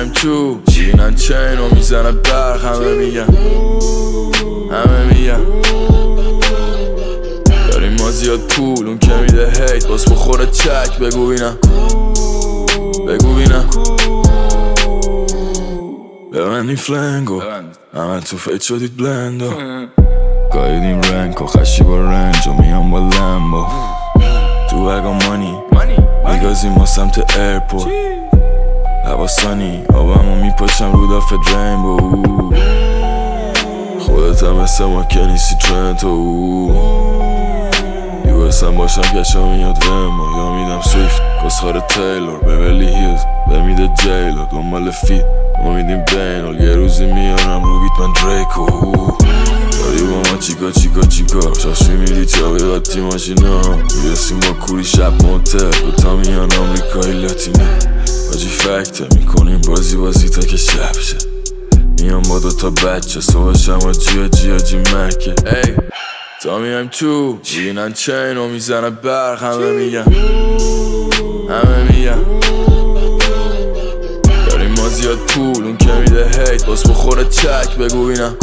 میایم تو شیرینن چین و میزنه برق همه میگن داریم ما زیاد پول اون که میده هیت باز بخوره چک بگو بینم ببندیم فلنگو همه تو فیت شدید بلندو گایدیم رنگ و خشی با رنج و میام با لمبو تو وگا مانی میگازیم ما سمت ایرپورت حواسانی آبمو میپاشم رو دافت رینبو خودت هم مثل ما که نیستی ترنتو یوسم باشم کشم میاد ویمو یا میدم سویفت کسخار تیلور ببلی هیلز بمیده جیلو دنبال فیت ما میدیم بینال یه روزی میارم رو بیت من دریکو داری با ما چیکار شاشی میری چاقی قطی ماشینا میرسیم با کوری شب موتر دوتا میان آمریکایی لاتینه باجی فکته میکنیم بازی تا که شب شه میام با دوتا بچه صبحشم و جی مکه ای تا میایم تو میبینن چین و میزنه برق همه میگن داریم ما زیاد پول اون که میده هیت باز بخوره چک بگو بینم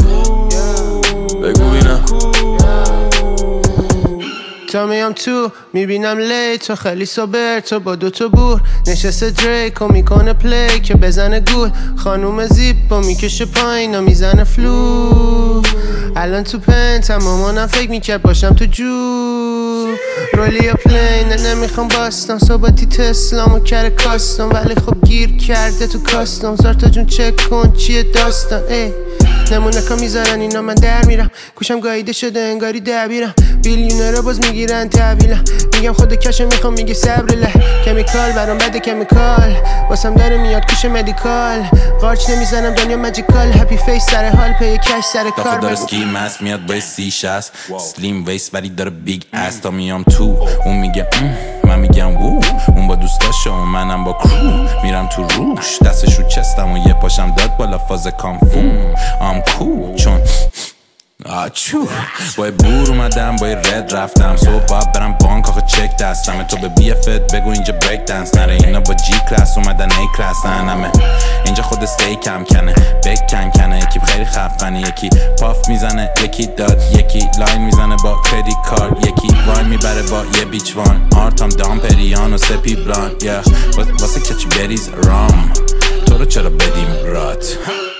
تا میام تو میبینم لیت تو خیلی سوبر تو با دوتا بور نشسته دریک و میکنه پلی که بزنه گول خانوم زیپ و میکشه پایین و میزنه فلو الان تو پنت مامانم فکر میکرد باشم تو جو رولیا پلین نمیخوام باستم صحبتی تسلام و کره کاستم ولی خب گیر کرده تو کاستم زارتا جون چک کن چیه داستان ای نمونه که میذارن اینا من در میرم گوشم گاییده شده انگاری دبیرم بیلیونره باز میگیرن تحویلم میگم خود کشو میخوام میگه صبرله کمیکال برام بده کمیکال واسم داره میاد کوش مدیکال قارچ نمیزنم دنیا ماجیکال هپی فیس سر حال پی کش سر کار داره سکی مست میاد با C60 سلیم ویست ولی داره بیگ اس تا میام تو اون میگه من میگم وو اون با دوستاشه و منم با کرو میرم تو روش دستش رو چستم و یه پاشم داد بالا فاز کامفو کو چون آچو با بور اومدم با رد رفتم صبح باید برم بانک آخه چک دستم تو به BFت بگو اینجا بریک دنس نره اینا با جی کلاس اومدن ای کلاس همه اینجا خود استیکم کنه بک کنه یکی خیلی خفنه یکی پاف میزنه یکی داد یکی لاین میزنه با کردیت کارت یکی وای میبره با یه بیچ وان آرتام دامپریان و سپی بلان واسه کچی بریز رام تو رو چرا بدیم رات